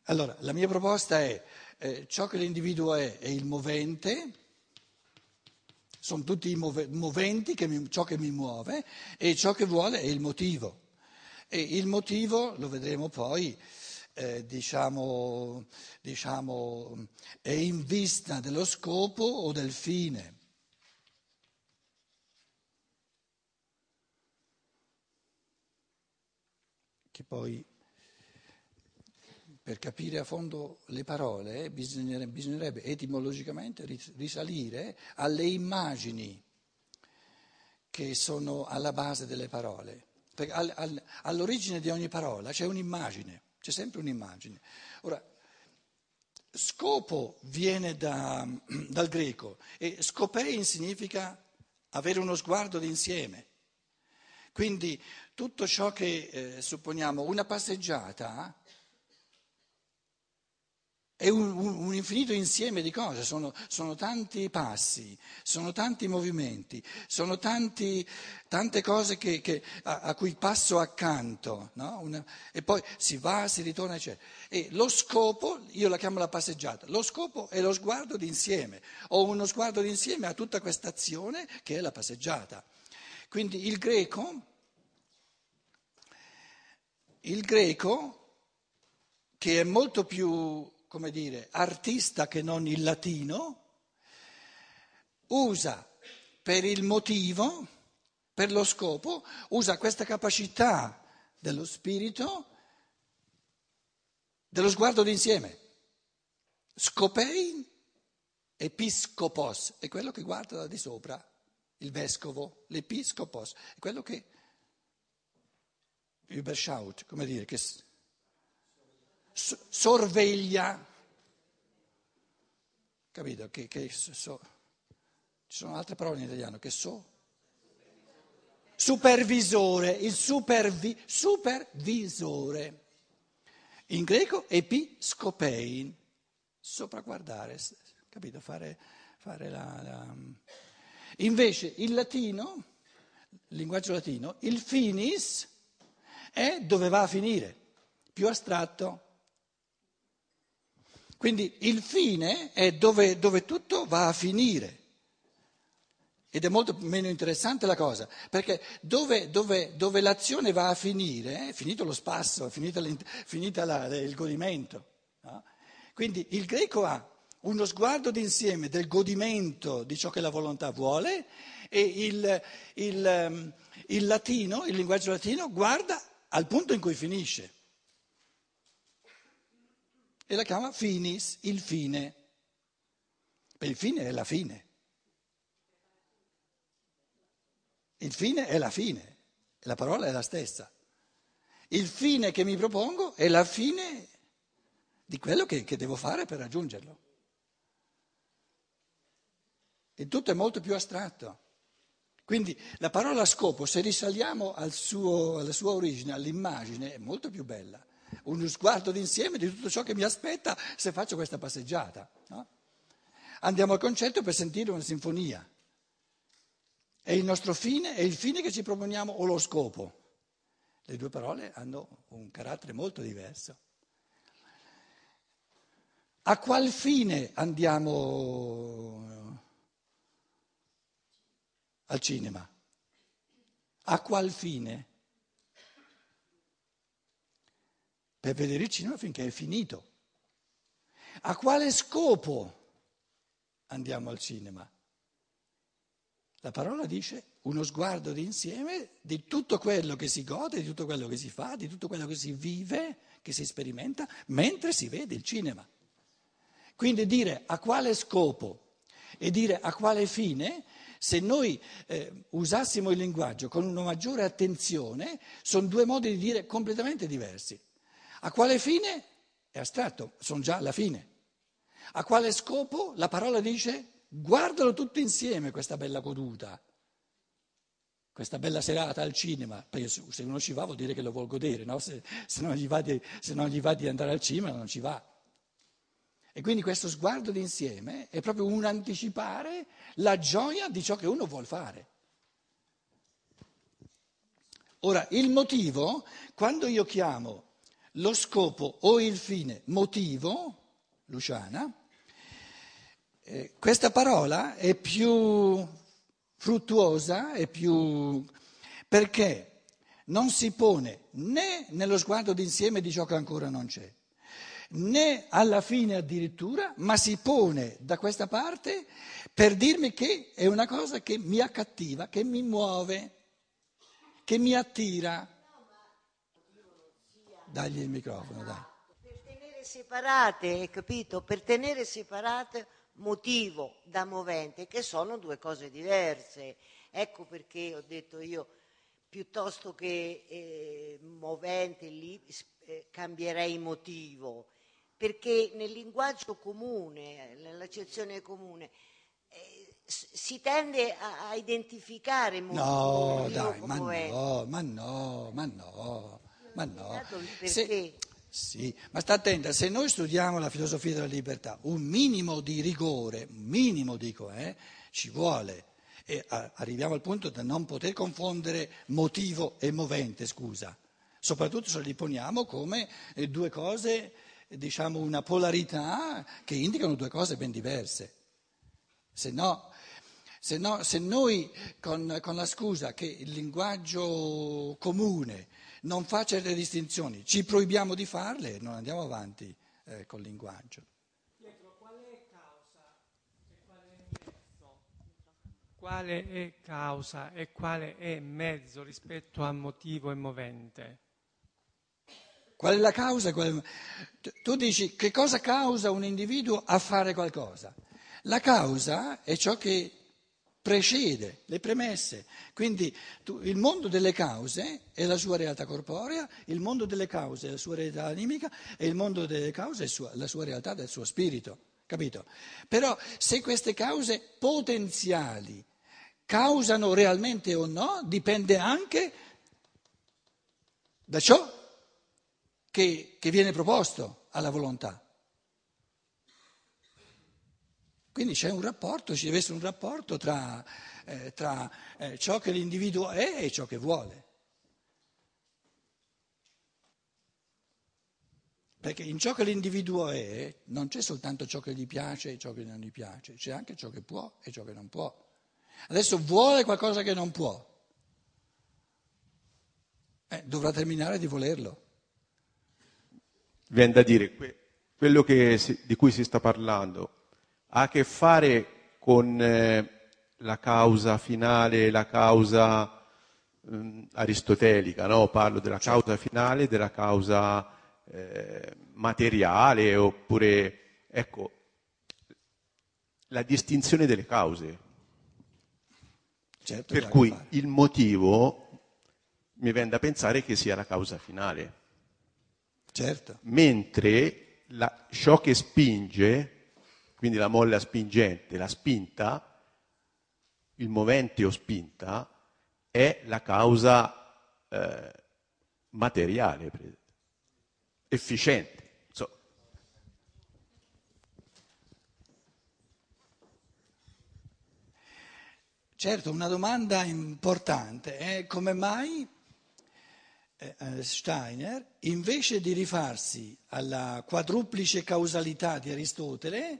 Allora, la mia proposta è ciò che l'individuo è il movente, sono tutti i moventi, ciò che mi muove, e ciò che vuole è il motivo. E il motivo, lo vedremo poi, diciamo, è in vista dello scopo o del fine. Che poi, per capire a fondo le parole, bisognerebbe etimologicamente risalire alle immagini che sono alla base delle parole. Perché all'origine di ogni parola c'è un'immagine, c'è sempre un'immagine. Ora, scopo viene dal greco e scopein significa avere uno sguardo d'insieme. Quindi tutto ciò che, supponiamo, una passeggiata è un infinito insieme di cose, sono tanti passi, sono tanti movimenti, sono tante cose a cui passo accanto, no? E poi si va, si ritorna, eccetera. E lo scopo, io la chiamo la passeggiata, lo scopo è lo sguardo d'insieme, ho uno sguardo d'insieme a tutta questa azione che è la passeggiata. Quindi il greco, che è molto più, come dire, artista che non il latino, usa per il motivo, per lo scopo, usa questa capacità dello spirito, dello sguardo d'insieme. Scopein, episcopos, è quello che guarda da di sopra, il vescovo, l'episcopos, è quello che überschaut, come dire, che sorveglia, capito? Ci sono altre parole in italiano che supervisore, il supervisore. In greco episcopein, sopraguardare, capito? Fare Invece il latino, il linguaggio latino, il finis è dove va a finire, più astratto. Quindi il fine è dove tutto va a finire. Ed è molto meno interessante la cosa, perché dove l'azione va a finire, è finito lo spasso, è finita il godimento. No? Quindi il greco ha uno sguardo d'insieme del godimento di ciò che la volontà vuole e il latino, il linguaggio latino, guarda al punto in cui finisce. E la chiama finis, il fine. Per il fine è la fine. Il fine è la fine, la parola è la stessa. Il fine che mi propongo è la fine di quello che devo fare per raggiungerlo. E tutto è molto più astratto. Quindi la parola scopo, se risaliamo alla sua origine, all'immagine, è molto più bella. Uno sguardo d'insieme di tutto ciò che mi aspetta se faccio questa passeggiata. No? Andiamo al concerto per sentire una sinfonia. È il nostro fine, è il fine che ci proponiamo o lo scopo? Le due parole hanno un carattere molto diverso. A qual fine andiamo al cinema? A qual fine? Per vedere il cinema finché è finito. A quale scopo andiamo al cinema? La parola dice uno sguardo d'insieme di tutto quello che si gode, di tutto quello che si fa, di tutto quello che si vive, che si sperimenta, mentre si vede il cinema. Quindi dire a quale scopo e dire a quale fine, se noi usassimo il linguaggio con una maggiore attenzione, sono due modi di dire completamente diversi. A quale fine è astratto, sono già alla fine. A quale scopo la parola dice guardalo tutto insieme questa bella goduta, questa bella serata al cinema, perché se uno ci va vuol dire che lo vuol godere, no? Se non gli va di andare al cinema non ci va. E quindi questo sguardo d'insieme è proprio un anticipare la gioia di ciò che uno vuol fare. Ora, il motivo, quando io chiamo lo scopo o il fine motivo, Luciana, questa parola è più fruttuosa, perché non si pone né nello sguardo d'insieme di ciò che ancora non c'è, né alla fine addirittura, ma si pone da questa parte per dirmi che è una cosa che mi accattiva, che mi muove, che mi attira. Dagli il microfono, dai. Per tenere separate, hai capito? Per tenere separate motivo da movente, che sono due cose diverse. Ecco perché ho detto io, piuttosto che movente lì, cambierei motivo, perché nel linguaggio comune, nell'accezione comune, si tende a identificare No, motivo dai, con ma movente. no, ma no, ma no, ma no. Dato il perché. Sì, ma sta attenta, se noi studiamo la filosofia della libertà, un minimo di rigore, un minimo dico, ci vuole. E arriviamo al punto da non poter confondere motivo e movente, scusa. Soprattutto se li poniamo come due cose, diciamo una polarità che indicano due cose ben diverse. Se noi con la scusa che il linguaggio comune non fa certe distinzioni, ci proibiamo di farle, non andiamo avanti col linguaggio. Pietro, quale è causa e quale è mezzo? Quale è causa e quale è mezzo rispetto a motivo e movente? Qual è la causa? Tu dici che cosa causa un individuo a fare qualcosa? La causa è ciò che precede, le premesse. Quindi il mondo delle cause è la sua realtà corporea, il mondo delle cause è la sua realtà animica e il mondo delle cause è la sua realtà del suo spirito, capito? Però se queste cause potenziali causano realmente o no, dipende anche da ciò che viene proposto alla volontà. Quindi c'è un rapporto, ci deve essere un rapporto tra ciò che l'individuo è e ciò che vuole. Perché in ciò che l'individuo è non c'è soltanto ciò che gli piace e ciò che non gli piace, c'è anche ciò che può e ciò che non può. Adesso vuole qualcosa che non può, dovrà terminare di volerlo. Viene da dire, quello di cui si sta parlando ha a che fare con la causa finale, la causa aristotelica, no? Parlo della causa finale, della causa materiale, oppure, ecco, la distinzione delle cause. Certo, Per cui il motivo mi viene da pensare che sia la causa finale. certo. Mentre ciò che spinge, quindi la molla spingente, la spinta, il movente o spinta, è la causa materiale, efficiente. Certo, una domanda importante è come mai Steiner, invece di rifarsi alla quadruplice causalità di Aristotele,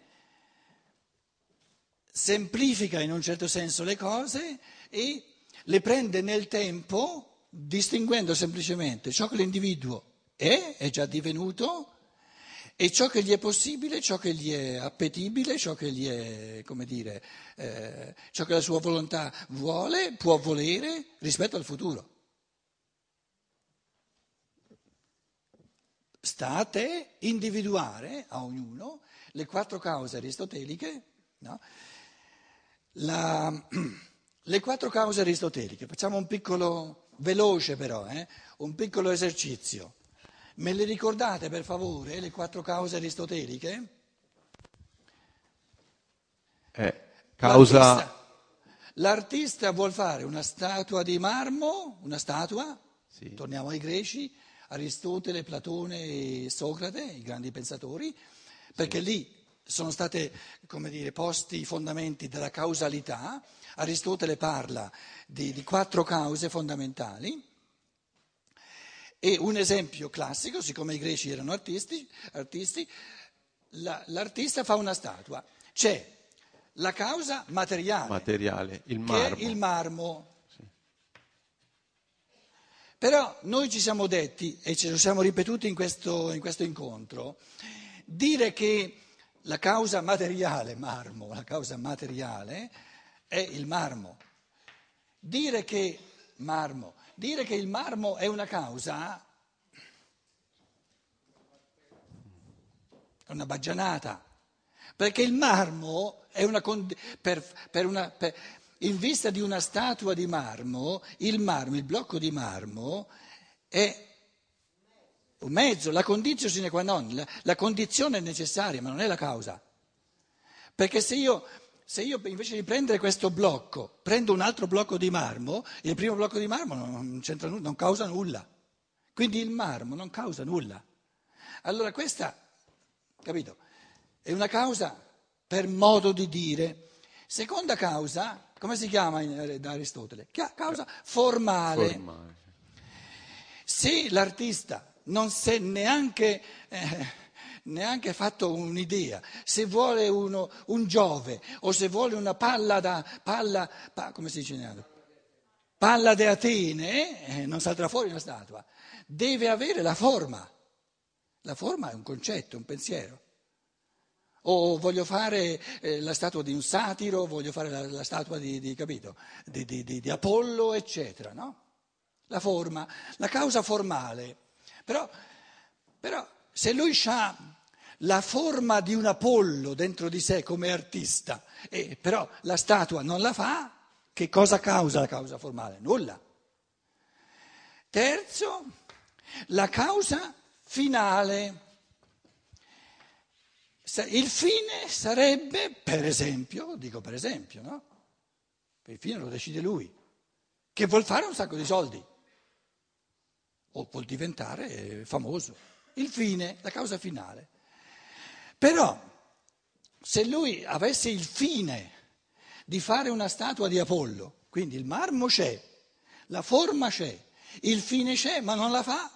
semplifica in un certo senso le cose e le prende nel tempo, distinguendo semplicemente ciò che l'individuo è già divenuto, e ciò che gli è possibile, ciò che gli è appetibile, ciò che gli è, come dire, ciò che la sua volontà vuole, può volere rispetto al futuro. Sta a te individuare a ognuno le quattro cause aristoteliche, no? Le quattro cause aristoteliche, facciamo un piccolo, veloce però, un piccolo esercizio. Me le ricordate per favore le 4 cause aristoteliche? L'artista vuol fare una statua di marmo, una statua, sì. Torniamo ai greci, Aristotele, Platone e Socrate, i grandi pensatori, perché sì. Lì sono stati, come dire, posti i fondamenti della causalità. Aristotele parla di 4 cause fondamentali E un esempio classico, siccome i greci erano artisti, l'artista fa una statua. C'è la causa materiale, il che marmo. è il marmo. Però noi ci siamo detti, e ce lo siamo ripetuti in questo incontro, dire che la causa materiale, marmo, la causa materiale è il marmo. Dire che il marmo è una causa è una baggianata, perché il marmo è in vista di una statua di marmo, il blocco di marmo è un mezzo, la conditio sine qua non, la condizione necessaria, ma non è la causa. Perché se io invece di prendere questo blocco, prendo un altro blocco di marmo, il primo blocco di marmo non c'entra nulla, non causa nulla. Quindi il marmo non causa nulla. Allora questa, capito, è una causa per modo di dire. Seconda causa, come si chiama da Aristotele? Causa formale. Se l'artista non si è neanche fatto un'idea, se vuole un Giove o se vuole una come si dice? Palla di Atene, non salterà fuori una statua, deve avere la forma. La forma è un concetto, un pensiero. O voglio fare la statua di un satiro, voglio fare la statua capito? Di Apollo, eccetera, no? La forma, la causa formale. Però se lui ha la forma di un Apollo dentro di sé come artista, però la statua non la fa, che cosa causa la causa formale? Nulla. Terzo, la causa finale. Il fine sarebbe, per esempio, no? Il fine lo decide lui, che vuol fare un sacco di soldi o vuol diventare famoso. Il fine, la causa finale. Però, se lui avesse il fine di fare una statua di Apollo, quindi il marmo c'è, la forma c'è, il fine c'è, ma non la fa.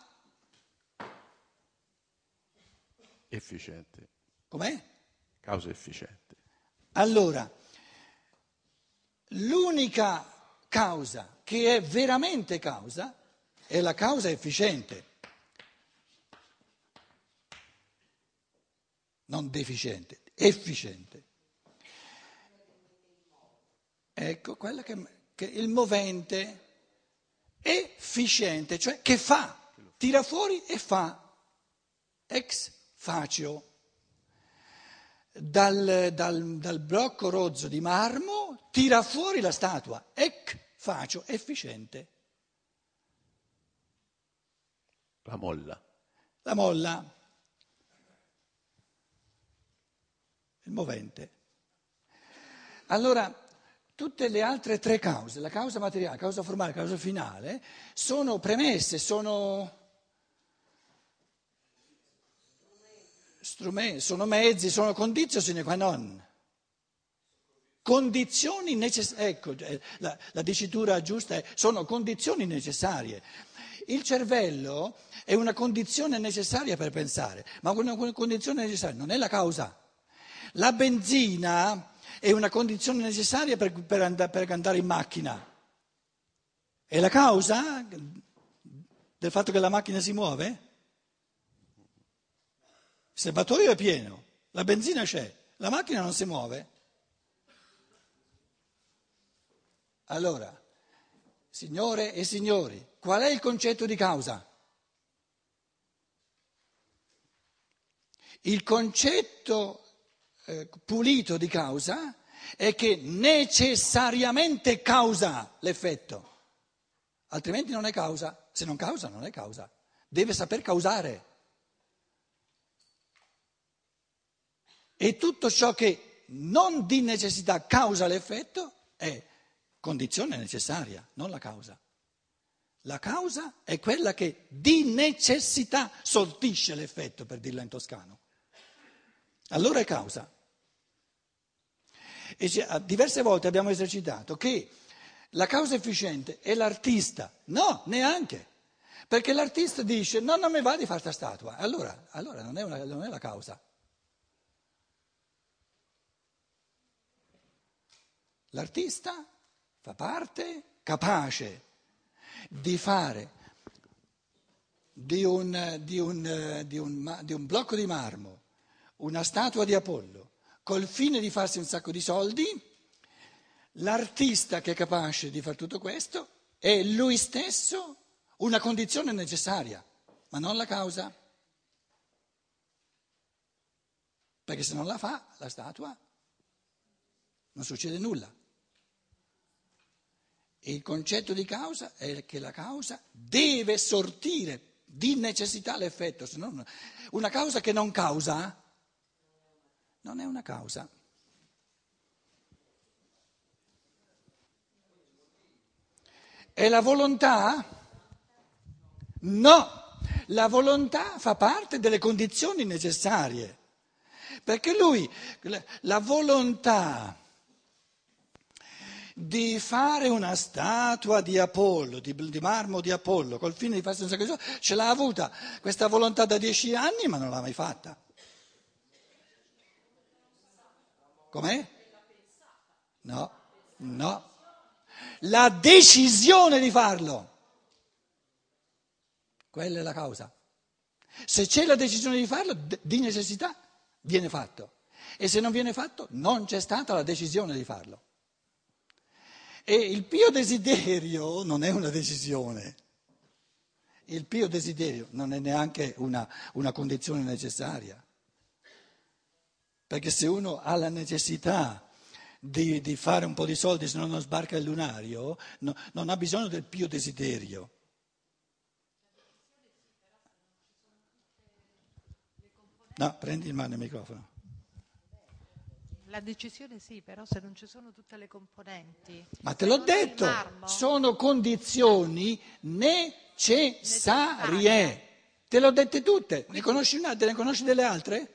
Efficiente. Com'è? Causa efficiente. Allora, l'unica causa che è veramente causa è la causa efficiente, non deficiente, efficiente. Ecco, quella che il movente efficiente, cioè che fa, tira fuori e fa, ex facio. Dal blocco rozzo di marmo tira fuori la statua, ec facio, efficiente. La molla. Il movente. Allora, tutte le altre tre cause, la causa materiale, la causa formale, la causa finale, sono premesse, sono strumenti, sono mezzi, sono conditio sine qua non. Condizioni necessarie, ecco, la dicitura giusta è, sono condizioni necessarie. Il cervello è una condizione necessaria per pensare, ma una condizione necessaria non è la causa. La benzina è una condizione necessaria per andare in macchina. È la causa del fatto che la macchina si muove? Il serbatoio è pieno, la benzina c'è, la macchina non si muove. Allora, signore e signori, qual è il concetto di causa? Il concetto pulito di causa è che necessariamente causa l'effetto, altrimenti non è causa. Se non causa, non è causa. Deve saper causare. E tutto ciò che non di necessità causa l'effetto è condizione necessaria, non la causa. La causa è quella che di necessità sortisce l'effetto, per dirla in toscano. Allora è causa. E diverse volte abbiamo esercitato che la causa efficiente è l'artista. No, neanche. Perché l'artista dice no, non mi va di fare questa statua, allora non è la causa. L'artista fa parte capace di fare di un blocco di marmo una statua di Apollo col fine di farsi un sacco di soldi. L'artista che è capace di fare tutto questo è lui stesso una condizione necessaria, ma non la causa. Perché se non la fa, la statua, non succede nulla. E il concetto di causa è che la causa deve sortire di necessità l'effetto, se no una causa che non causa non è una causa. E la volontà? No, la volontà fa parte delle condizioni necessarie, perché la volontà di fare una statua di Apollo, di marmo di Apollo, col fine di farsi un sacco di soldi, ce l'ha avuta questa volontà da 10 anni, ma non l'ha mai fatta. Com'è? No. La decisione di farlo, quella è la causa. Se c'è la decisione di farlo, di necessità viene fatto. E se non viene fatto, non c'è stata la decisione di farlo. E il pio desiderio non è una decisione. Il pio desiderio non è neanche una condizione necessaria. Perché se uno ha la necessità di fare un po' di soldi, se no non sbarca il lunario, non ha bisogno del pio desiderio. No, prendi in mano il microfono. La decisione sì, però se non ci sono tutte le componenti. Ma te l'ho detto, sono condizioni necessarie. Te le ho dette tutte. Ne conosci una? Te ne conosci delle altre?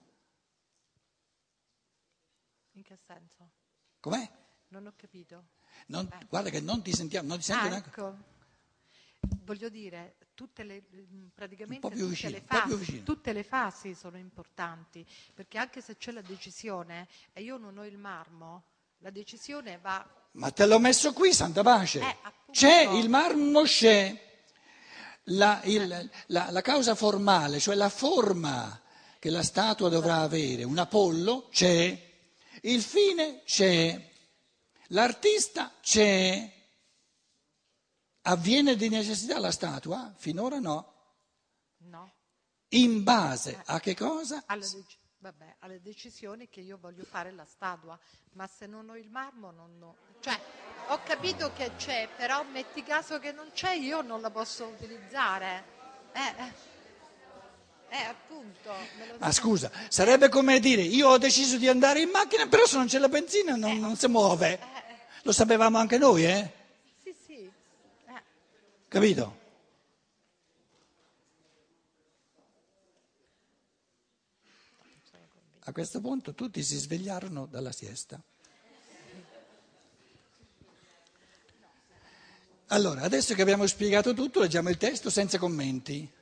In che senso? Com'è? Non ho capito. Guarda che non ti sentiamo, non ti sento neanche. Ecco. Voglio dire, praticamente Un po' più vicino, tutte le fasi sono importanti, perché anche se c'è la decisione e io non ho il marmo, la decisione va... Ma te l'ho messo qui, Santa Pace. Appunto. C'è il marmo, c'è la causa formale, cioè la forma che la statua dovrà avere, un Apollo c'è, il fine c'è, l'artista c'è. Avviene di necessità la statua? Finora no. No. In base a che cosa? Alle decisioni che io voglio fare la statua, ma se non ho il marmo non. Cioè, ho capito che c'è, però metti caso che non c'è, io non la posso utilizzare. Appunto. Ma scusa, sarebbe come dire, io ho deciso di andare in macchina, però se non c'è la benzina non si muove. Lo sapevamo anche noi, eh? Sì. Capito? A questo punto tutti si svegliarono dalla siesta. Allora, adesso che abbiamo spiegato tutto, leggiamo il testo senza commenti.